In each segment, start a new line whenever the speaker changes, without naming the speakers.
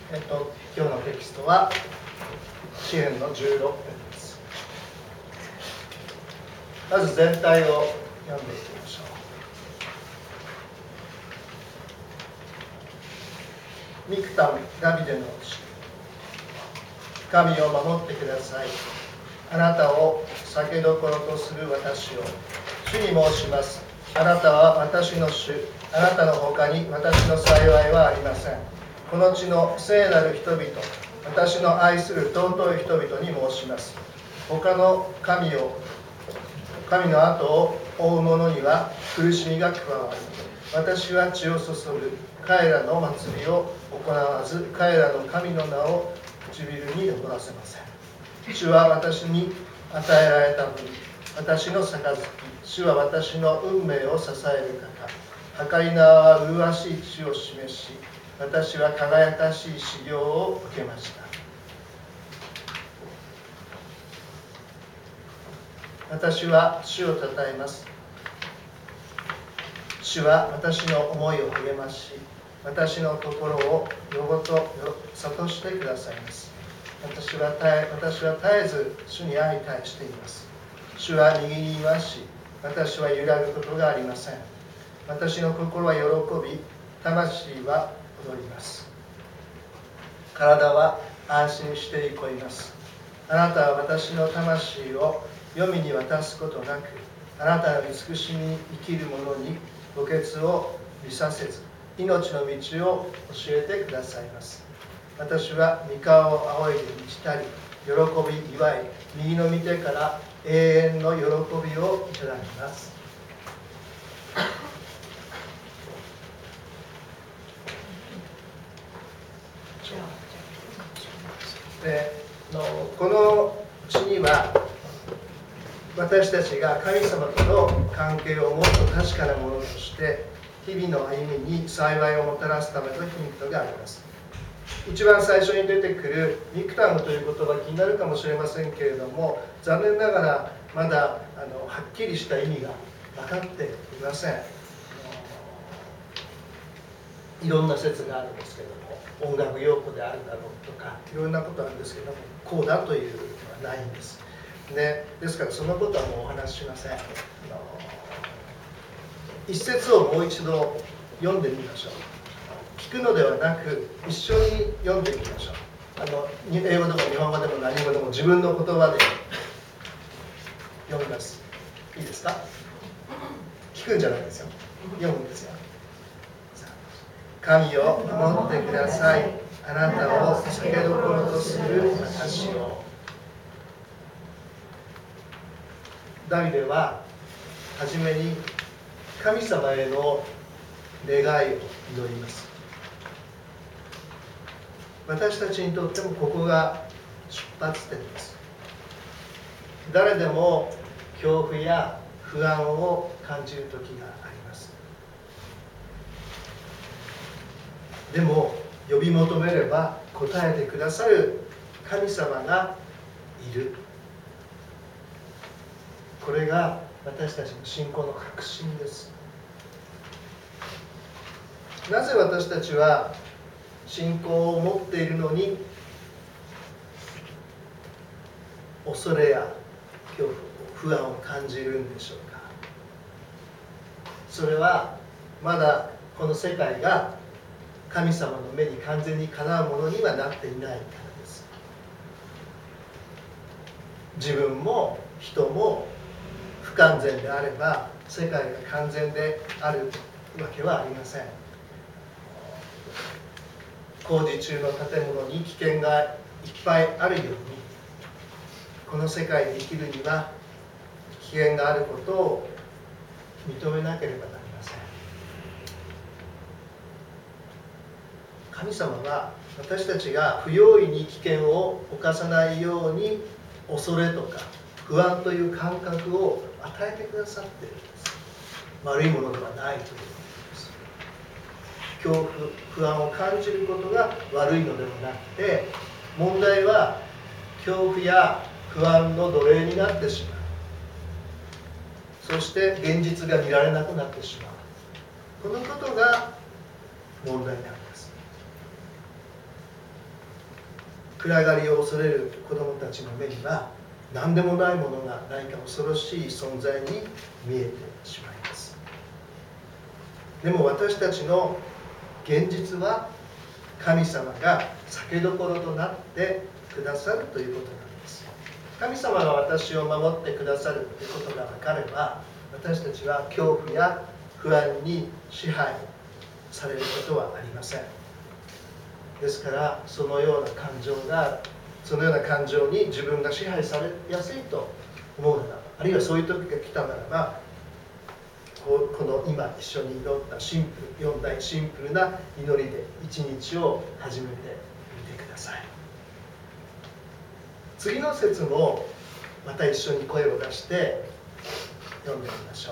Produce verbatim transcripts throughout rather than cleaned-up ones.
えっと、今日のテキストは詩編のじゅうろく編です。まず全体を読んでいきましょう。ミクタム、ダビデの詩。神を守ってください。あなたを酒どころとする私を。主に申します。あなたは私の主。あなたの他に私の幸いはありません。この地の聖なる人々、私の愛する尊い人々に申します。他の神を、神の後を追う者には苦しみが加わる。私は血を注ぐ。彼らの祭りを行わず、彼らの神の名を唇に残らせません。主は私に与えられた分、私の杯、主は私の運命を支える方。計り縄は麗しい地を示し、私は輝かしい修行を受けました。私は主をたたえます。主は私の思いを励まし、私の心をよごと諭してくださいます。私は絶え、私は絶えず主に相対しています。主は右にいますし、私は揺らぐことがありません。私の心は喜び、魂は踊ります。体は安心して憩います。あなたは私の魂を黄泉に渡すことなく、あなたの慈しみに生きる者に墓穴を見させず、命の道を教えてくださいます。私は御顔を仰いで満ちたり、喜び祝い、右の御手から永遠の喜びをいただきます。でのこの地には私たちが神様との関係をもっと確かなものとして日々の歩みに幸いをもたらすためのヒントがあります。一番最初に出てくるミクタムという言葉気になるかもしれませんけれども、残念ながらまだあのはっきりした意味が分かっていません。いろんな説があるんですけれども、音楽用語であるだろうとかいろんなことあるんですけども、こうだというのはないんです、ね、ですからそのことはもうお話ししません。あの一節をもう一度読んでみましょう。聞くのではなく一緒に読んでみましょう。あの英語でも日本語でも何語でも自分の言葉で読みます。いいですか？聞くんじゃないですよ、読むんですよ。神を守ってください。あなたを酒どころとする私を。ダビデははじめに神様への願いを祈ります。私たちにとってもここが出発点です。誰でも恐怖や不安を感じる時があります。でも呼び求めれば答えてくださる神様がいる。これが私たちの信仰の核心です。なぜ私たちは信仰を持っているのに恐れや恐怖、不安を感じるんでしょうか。それはまだこの世界が神様の目に完全にかなうものにはなっていないからです。自分も人も不完全であれば世界が完全であるわけはありません。工事中の建物に危険がいっぱいあるように、この世界で生きるには危険があることを認めなければなりません。神様は私たちが不用意に危険を冒さないように恐れとか不安という感覚を与えてくださっているんです。悪いものではないということです。恐怖、不安を感じることが悪いのではなくて、問題は恐怖や不安の奴隷になってしまう。そして現実が見られなくなってしまう。このことが問題なんです。 暗がりを恐れる子どもたちの目には何でもないものが何か恐ろしい存在に見えてしまいます。でも私たちの現実は神様が酒どころとなってくださるということなんです。神様が私を守ってくださるということが分かれば、私たちは恐怖や不安に支配されることはありません。ですからそのような感情がそのような感情に自分が支配されやすいと思うならば、あるいはそういう時が来たならば、この今一緒に祈ったシンプルよん大シンプルな祈りで一日を始めてみてください。次の節もまた一緒に声を出して読んでみましょう。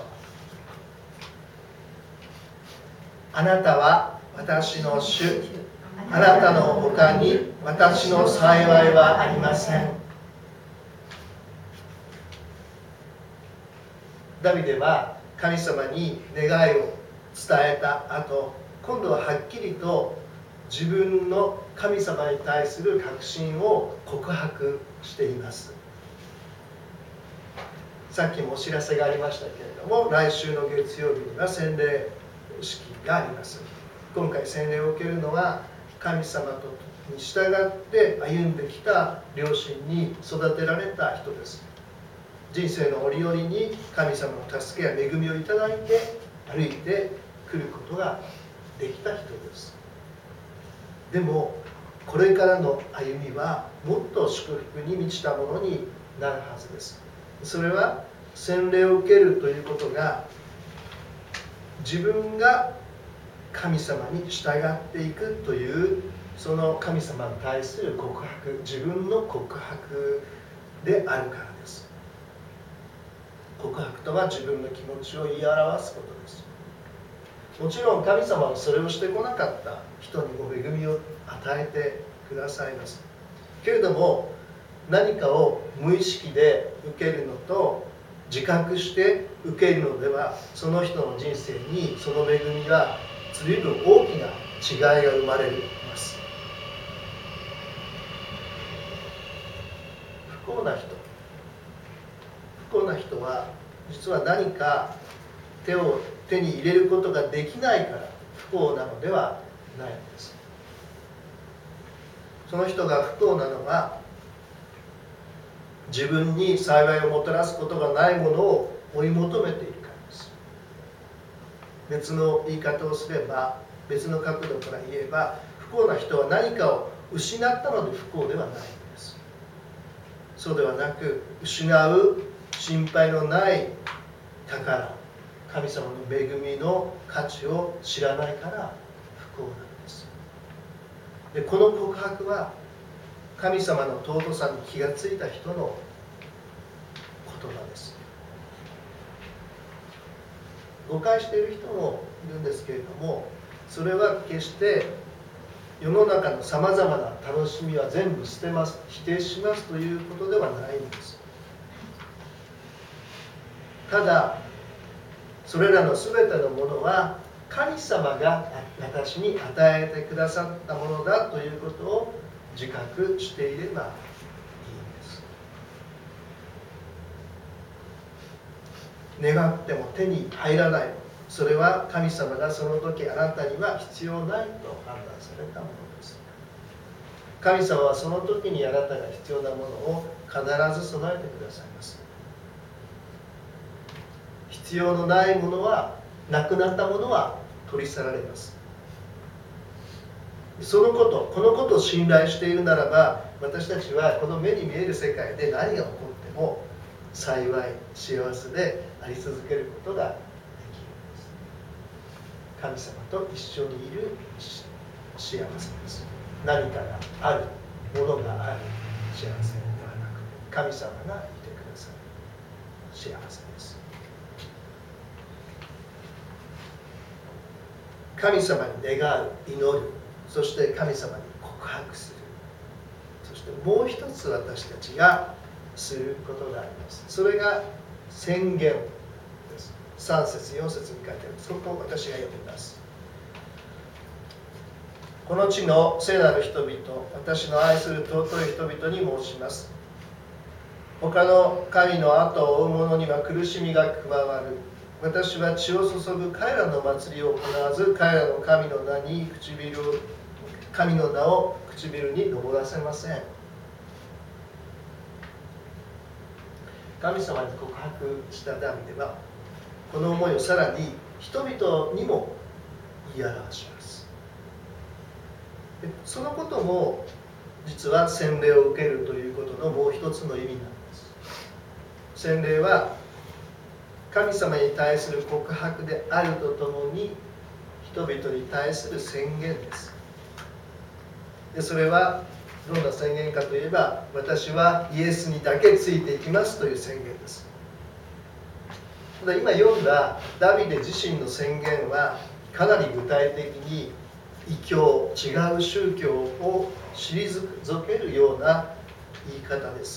あなたは私の主、あなたの他に私の幸いはありません。ダビデは神様に願いを伝えた後、今度ははっきりと自分の神様に対する確信を告白しています。さっきもお知らせがありましたけれども、来週の月曜日には洗礼式があります。今回洗礼を受けるのは神様に従って歩んできた両親に育てられた人です。人生の折々に神様の助けや恵みをいただいて歩いてくることができた人です。でもこれからの歩みはもっと祝福に満ちたものになるはずです。それは洗礼を受けるということが、自分が神様に従っていくというその神様に対する告白、自分の告白であるからです。告白とは自分の気持ちを言い表すことです。もちろん神様はそれをしてこなかった人にも恵みを与えてくださいます。けれども何かを無意識で受けるのと自覚して受けるのでは、その人の人生にその恵みは随分大きな違いが生まれます。不幸な人不幸な人は実は何か手を手に入れることができないから不幸なのではないのです。その人が不幸なのは自分に幸いをもたらすことがないものを追い求めているからです。別の言い方をすれば、別の角度から言えば、不幸な人は何かを失ったので不幸ではないのです。そうではなく、失う心配のない宝、神様の恵みの価値を知らないから不幸なのです。で、この告白は神様の尊さに気がついた人の言葉です。誤解している人もいるんですけれども、それは決して世の中のさまざまな楽しみは全部捨てます、否定しますということではないんです。ただそれらのすべてのものは神様が私に与えてくださったものだということを自覚していればいいんです。願っても手に入らないもの、それは神様がその時あなたには必要ないと判断されたものです。神様はその時にあなたが必要なものを必ず備えてくださいます。必要のないものは、なくなったものは取り去られます。そのこと、このことを信頼しているならば、私たちはこの目に見える世界で何が起こっても幸い、幸せであり続けることができるんです。神様と一緒にいる幸せです。何かがある、ものがある幸せではなくて、神様がいてくださる幸せです。神様に願う、祈る、そして神様に告白する、そしてもう一つ私たちがすることがあります。それが宣言です。さん節よん節に書いてある。そこを私が読みます。 この地の聖なる人々、私の愛する尊い人々に申します。他の神の後を追う者には苦しみが加わる。私は血を注ぐ彼らの祭りを行わず、彼らの神の名に唇を神の名を唇に上らせません。神様に告白したダビデは、この思いをさらに人々にも言い表します。でそのことも実は洗礼を受けるということのもう一つの意味なんです。洗礼は神様に対する告白であるとともに人々に対する宣言です。でそれはどんな宣言かといえば、私はイエスにだけついていきますという宣言です。ただ今読んだダビデ自身の宣言はかなり具体的に異教、違う宗教を退けるような言い方です。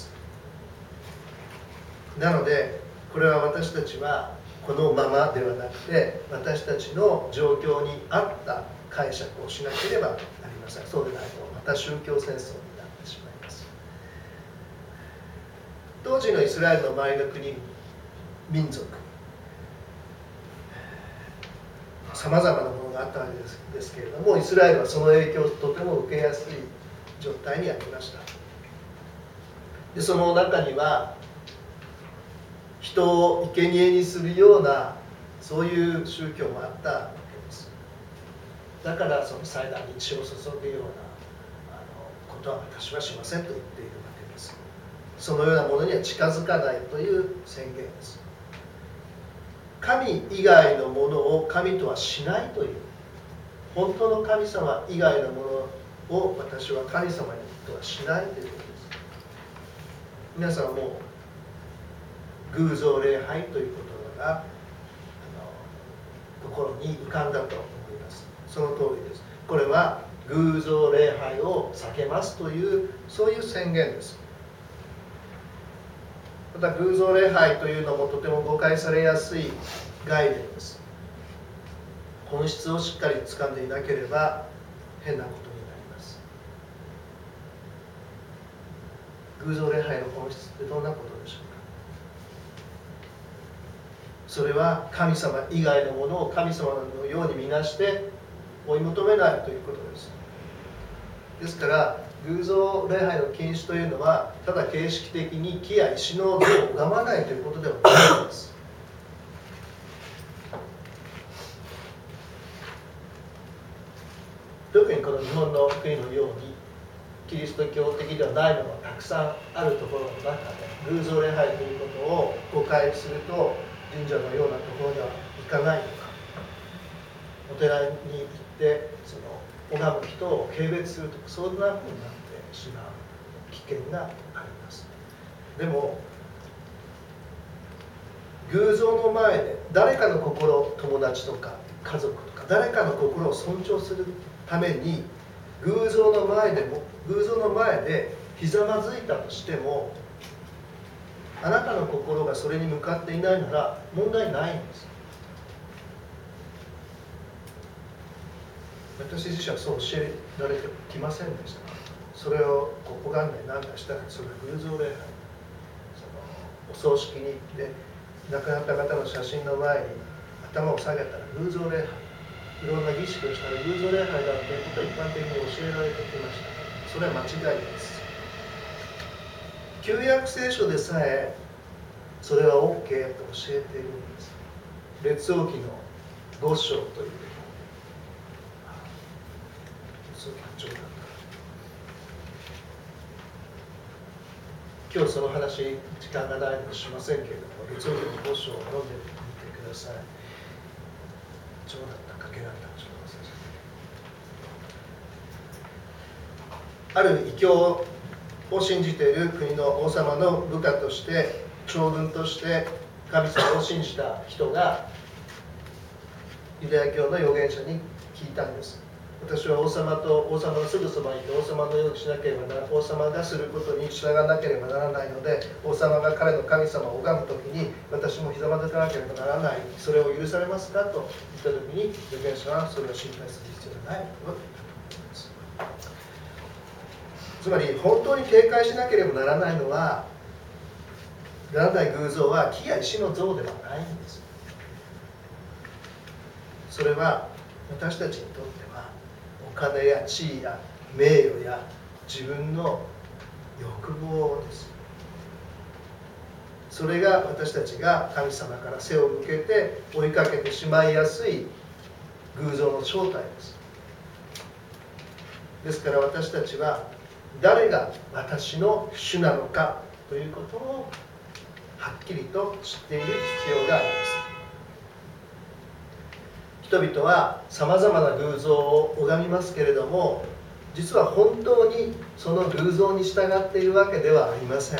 なのでこれは私たちはこのままではなくて、私たちの状況に合った解釈をしなければなりません。そうでないとまた宗教戦争になってしまいます。当時のイスラエルの周りの国、民族、さまざまなものがあったわけですですけれども、イスラエルはその影響をとても受けやすい状態にありました。でその中には人を生贄にするようなそういう宗教もあったわけです。だからその祭壇に血を注ぐようなあのことは私はしませんと言っているわけです。そのようなものには近づかないという宣言です。神以外のものを神とはしないという、本当の神様以外のものを私は神様とはしないということです。皆さんも偶像礼拝という言葉があの心に浮かんだと思います。その通りです。これは偶像礼拝を避けますというそういう宣言です。また偶像礼拝というのもとても誤解されやすい概念です。本質をしっかり掴んでいなければ変なことになります。偶像礼拝の本質ってどんなことでしょうか。それは神様以外のものを神様のように見なして追い求めないということです。ですから偶像礼拝の禁止というのはただ形式的に木や石の像を拝まないということではないんです。特にこの日本の国のようにキリスト教的ではないものがたくさんあるところの中で偶像礼拝ということを誤解すると、神社のようなところには行かないとか、お寺に行ってその拝む人を軽蔑するとか、そんなふうになってしまう危険があります。でも偶像の前で誰かの心、友達とか家族とか誰かの心を尊重するために偶像の前でも偶像の前でひざまずいたとしても、あなたの心がそれに向かっていないなら問題ないんです。私自身はそう教えられてきませんでした。それを拝んで何かしたらそれは偶像礼拝、そのお葬式に行って亡くなった方の写真の前に頭を下げたら偶像礼拝、いろんな儀式をしたら偶像礼拝だということを一般的に教えられてきました。それは間違いです。旧約聖書でさえそれは オーケー と教えているんです。列王記のご章という今日その話時間がないのでしませんけれども、列王記のご章を読んでみてください。ちょうだったかけられたかちょっと忘れちゃった。ある異教を信じている国の王様の部下として将軍として神様を信じた人がユダヤ教の預言者に聞いたんです。私は王様と王様のすぐそばにいて王様のようにしなければなら王様がすることに従わなければならないので、王様が彼の神様を拝むときに私もひざまずかなければならない、それを許されますかと言ったときに預言者はそれを心配する必要がないと言ったと思います。 つまり本当に警戒しなければならないのはならない偶像は木や石の像ではないんです。それは私たちにとってはお金や地位や名誉や自分の欲望です。それが私たちが神様から背を向けて追いかけてしまいやすい偶像の正体です。ですから私たちは誰が私の主なのかということをはっきりと知っている必要があります。人々はさまざまな偶像を拝みますけれども、実は本当にその偶像に従っているわけではありません。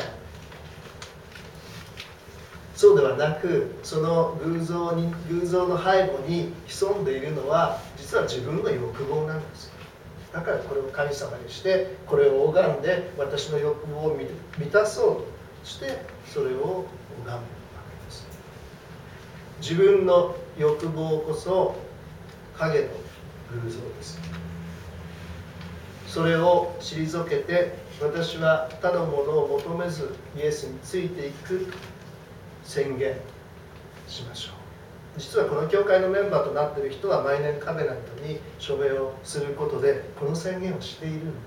そうではなく、その偶像に偶像の背後に潜んでいるのは実は自分の欲望なんです。だからこれを神様にしてこれを拝んで私の欲望を満たそうとしてそれを拝むわけです。自分の欲望こそ影の偶像です。それを退けて私は他のものを求めずイエスについていく宣言しましょう。実はこの教会のメンバーとなっている人は毎年カベナントに署名をすることでこの宣言をしているんです。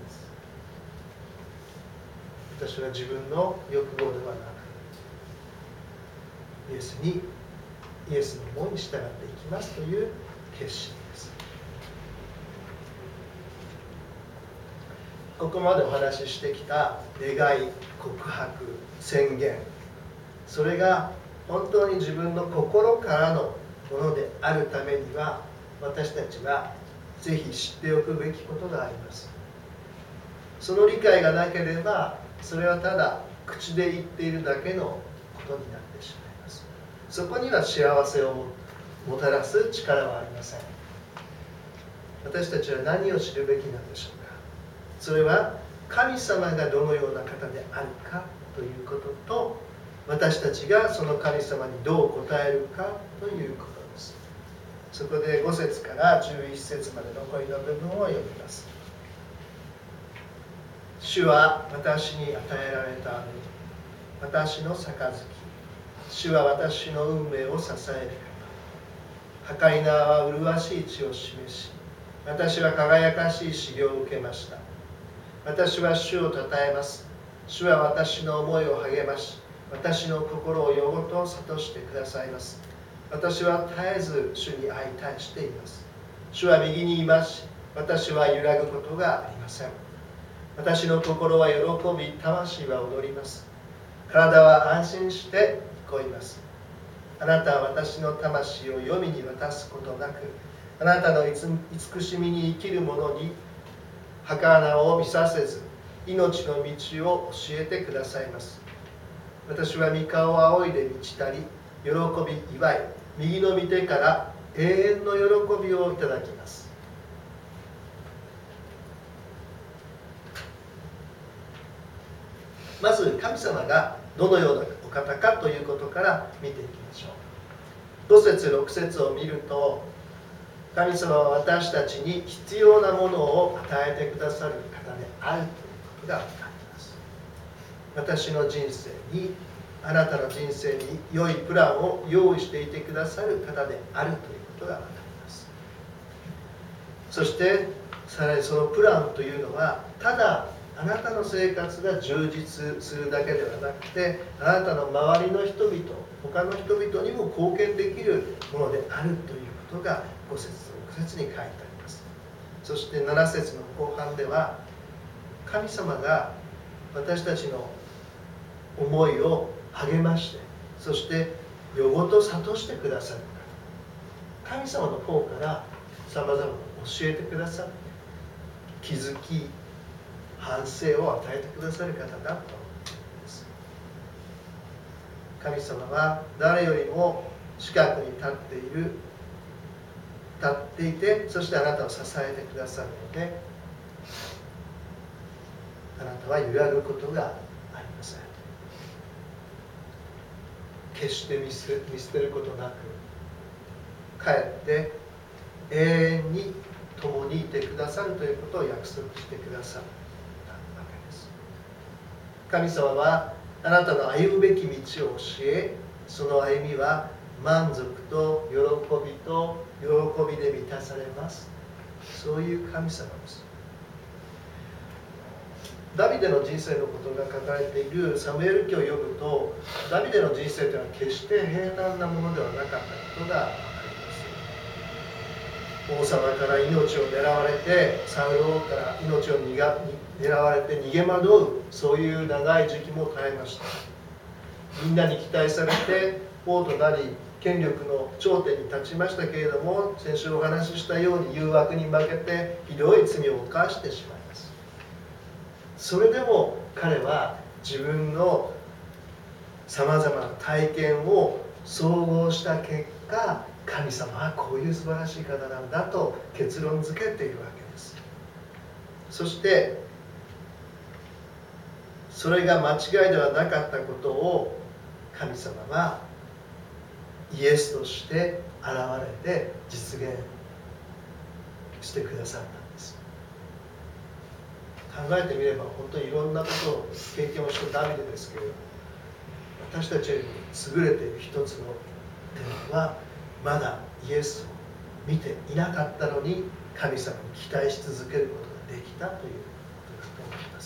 私は自分の欲望ではなくイエスにイエスの思いに従っていきますという決心です。ここまでお話ししてきた願い、告白、宣言、それが本当に自分の心からのものであるためには私たちはぜひ知っておくべきことがあります。その理解がなければそれはただ口で言っているだけのことになってしまいます。そこには幸せをもたらす力はありません。私たちは何を知るべきなんでしょうか。それは神様がどのような方であるかということと、私たちがその神様にどう答えるかということです。そこでご節からじゅういち節まで残りの部分を読みます。主は私に与えられた私の杯、主は私の運命を支える方。はかり縄は麗しい血を示し、私は輝かしい修行を受けました。私は主をたたえます。主は私の思いを励まし、私の心をよごと諭してくださいます。私は絶えず主に相対しています。主は右にいますし、私は揺らぐことがありません。私の心は喜び、魂は踊ります。体は安心して憩います。あなたは私の魂を黄泉に渡すことなく、あなたの慈しみに生きる者に儚を見させず、命の道を教えてくださいます。私は御顔を仰いで満ちたり、喜び祝い、右の御手から永遠の喜びをいただきます。まず神様がどのようなお方かということから見ていきましょう。ご節ろく節を見ると、神様は私たちに必要なものを与えてくださる方であるということが分かります。私の人生に、あなたの人生に良いプランを用意していてくださる方であるということが分かります。そしてさらにそのプランというのは、ただあなたの生活が充実するだけではなくて、あなたの周りの人々、他の人々にも貢献できるものであるということがご節とろく節に書いてあります。そしてなな節の後半では、神様が私たちの思いを励まして、そして夜ごと諭してくださる方、神様の方からさまざまな教えてくださって、気づき反省を与えてくださる方だということです。神様は誰よりも近くに立っている立っていて、そしてあなたを支えてくださるので、あなたは揺らぐことがありません。決して見捨て、見捨てることなく、かえって永遠に共にいてくださるということを約束してくださったわけで神様はあなたの歩むべき道を教え、その歩みは満足と喜びと喜びで満たされます。そういう神様です。ダビデの人生のことが書かれているサムエル記を読むと、ダビデの人生というのは決して平坦なものではなかったことが分かります。王様から命を狙われて、サウル王から命を逃が狙われて逃げ惑う、そういう長い時期も耐えました。みんなに期待されて王となり権力の頂点に立ちましたけれども、先週お話ししたように誘惑に負けてひどい罪を犯してしまいます。それでも彼は自分のさまざまな体験を総合した結果、神様はこういう素晴らしい方なんだと結論付けているわけです。そしてそれが間違いではなかったことを神様はイエスとして現れて実現してくださったんです。考えてみれば本当にいろんなことを経験をしたダビデですけれども、私たちよりも優れている一つの点は、まだイエスを見ていなかったのに神様に期待し続けることができたということだと思います。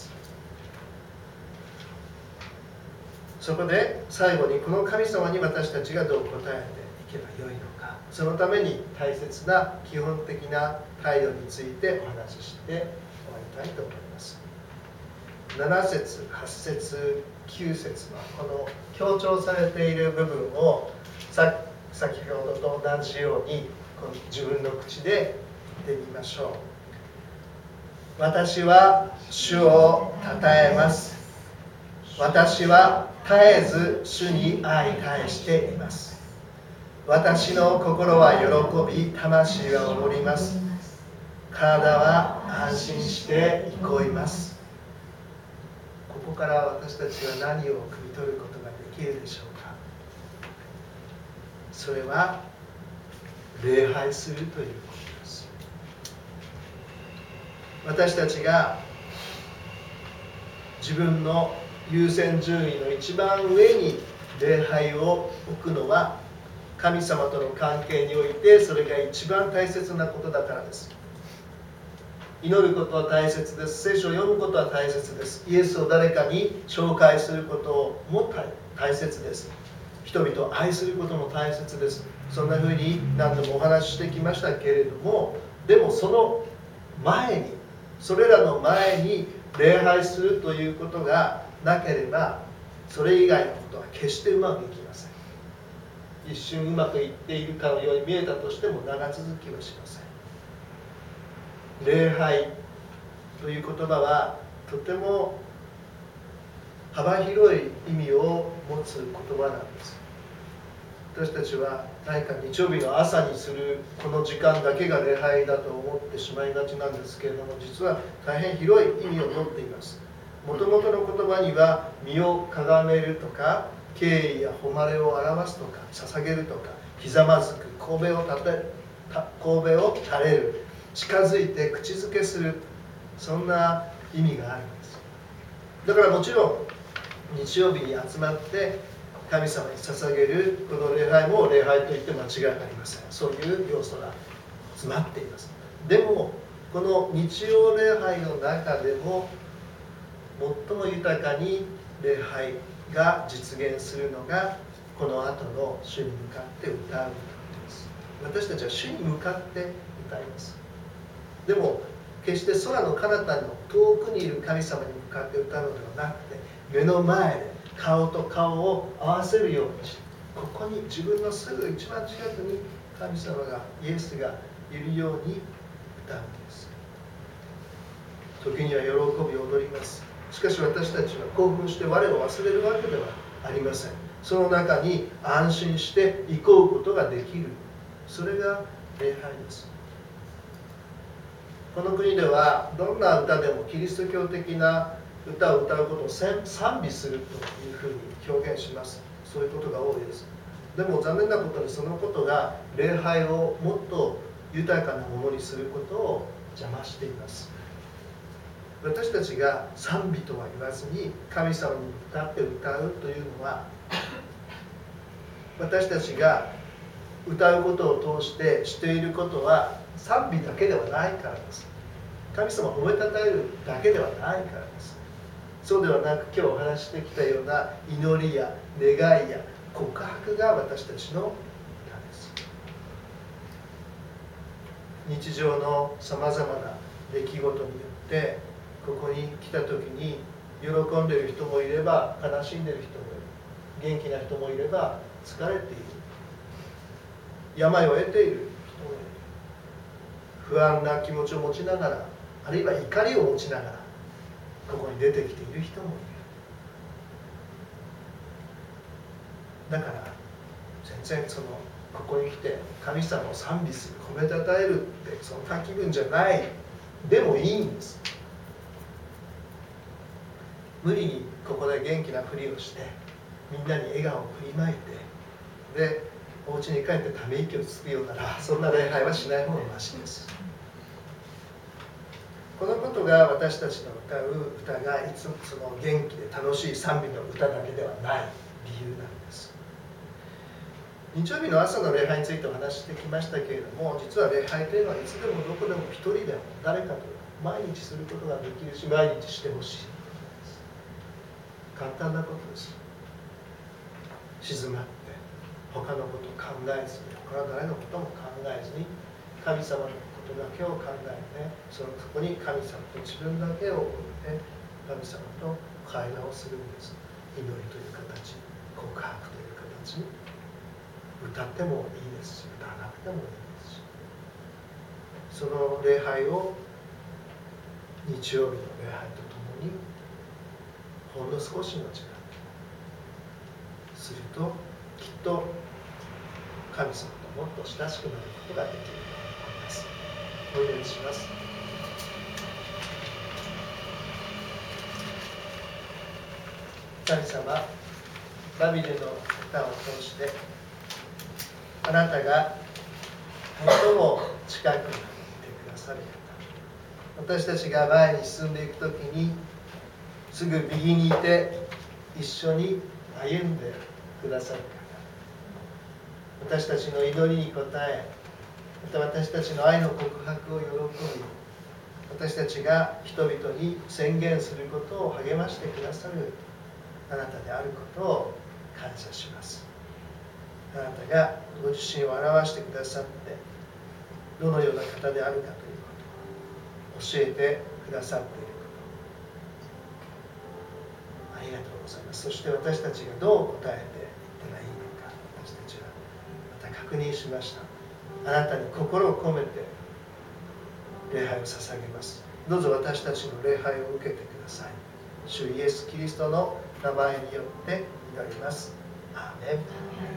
そこで最後に、この神様に私たちがどう答えていけばよいのか、そのために大切な基本的な態度についてお話しして終わりたいと思います。なな節、はち節、きゅう節のこの強調されている部分をさ先ほどと同じようにこの自分の口で言ってみましょう。私は主をたたえます。私は絶えず主に相対しています。私の心は喜び、魂は踊ります。体は安心して憩います。ここから私たちは何を汲み取ることができるでしょうか。それは礼拝するということです。私たちが自分の優先順位の一番上に礼拝を置くのは、神様との関係においてそれが一番大切なことだからです。祈ることは大切です。聖書を読むことは大切です。イエスを誰かに紹介することも大切です。人々を愛することも大切です。そんなふうに何度もお話ししてきましたけれども、でもその前に、それらの前に礼拝するということがなければ、それ以外のことは決してうまくいきません。一瞬うまくいっているかのように見えたとしても長続きはしません。礼拝という言葉はとても幅広い意味を持つ言葉なんです。私たちは何か日曜日の朝にするこの時間だけが礼拝だと思ってしまいがちなんですけれども、実は大変広い意味を持っています。もともとの言葉には、身をかがめるとか、敬意や誉れを表すとか、捧げるとか、ひざまずく、神戸を立てる、神戸を垂れる、近づいて口づけする、そんな意味があるんです。だからもちろん日曜日に集まって神様に捧げるこの礼拝も礼拝といって間違いありません。そういう要素が詰まっています。でもこの日曜礼拝の中でも最も豊かに礼拝が実現するのが、この後の主に向かって歌うことです。私たちは主に向かって歌います。でも決して空の彼方の遠くにいる神様に向かって歌うのではなくて、目の前で顔と顔を合わせるようにして、ここに自分のすぐ一番近くに神様が、イエスがいるように歌うんです。時には喜び踊ります。しかし私たちは興奮して我を忘れるわけではありません。その中に安心して行こうことができる、それが礼拝です。この国ではどんな歌でもキリスト教的な歌を歌うことを賛美するというふうに表現します。そういうことが多いです。でも残念なことにそのことが礼拝をもっと豊かなものにすることを邪魔しています。 私たちが賛美とは言わずに神様に向かって歌うというのは、私たちが歌うことを通してしていることは賛美だけではないからです。神様を褒めたたえるだけではないからです。そうではなく、今日お話ししてきたような祈りや願いや告白が私たちの歌です。日常のさまざまな出来事によってここに来た時に喜んでいる人もいれば悲しんでいる人もいる、元気な人もいれば疲れている、病を得ている人もいる、不安な気持ちを持ちながら、あるいは怒りを持ちながらここに出てきている人もいる。だから全然そのここに来て神様を賛美する、褒めたたえるってそんな気分じゃないでもいいんです。無理にここで元気なふりをしてみんなに笑顔を振りまいて、でお家に帰ってため息をつくようなら、そんな礼拝はしない方がましです。このことが私たちの歌う歌がいつもその元気で楽しい賛美の歌だけではない理由なんです。日曜日の朝の礼拝についてお話ししてきましたけれども、実は礼拝というのはいつでもどこでも一人でも誰かと毎日することができるし、毎日してほしい。簡単なことです。静まって他のことを考えずに、他の誰のことも考えずに、神様のことだけを考えて、そのそこに神様と自分だけを置いて神様と会話をするんです。祈りという形、告白という形、歌ってもいいですし、歌わなくてもいいですし、その礼拝を日曜日の礼拝とともにほんの少しの時間すると、きっと神様ともっと親しくなることができると思います。お祈りします。神様、ダビデの歌を通してあなたが最も近くにいてくださる方、私たちが前に進んでいくときにすぐ右にいて一緒に歩んでくださる方、私たちの祈りに応え、また私たちの愛の告白を喜び、私たちが人々に宣言することを励ましてくださるあなたであることを感謝します。あなたがご自身を表してくださって、どのような方であるかということを教えてくださっていること、ありがとうございます。そして私たちがどう答えていったらいいのか、私たちはまた確認しました。あなたに心を込めて礼拝を捧げます。どうぞ私たちの礼拝を受けてください。主イエス・キリストの名前によって祈ります。アーメン。